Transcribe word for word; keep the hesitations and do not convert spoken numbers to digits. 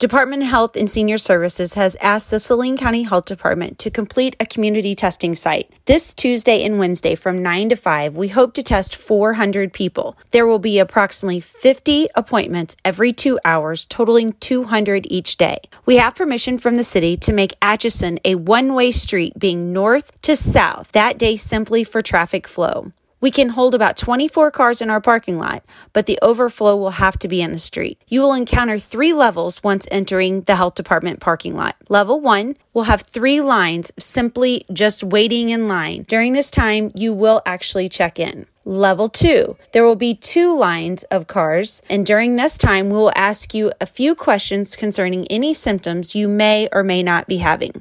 Department of Health and Senior Services has asked the Saline County Health Department to complete a community testing site. This Tuesday and Wednesday from nine to five, we hope to test four hundred people. There will be approximately fifty appointments every two hours, totaling two hundred each day. We have permission from the city to make Atchison a one-way street, being north to south, that day simply for traffic flow. We can hold about twenty-four cars in our parking lot, but the overflow will have to be in the street. You will encounter three levels once entering the health department parking lot. Level one will have three lines, simply just waiting in line. During this time, you will actually check in. Level two, there will be two lines of cars, and during this time, we will ask you a few questions concerning any symptoms you may or may not be having.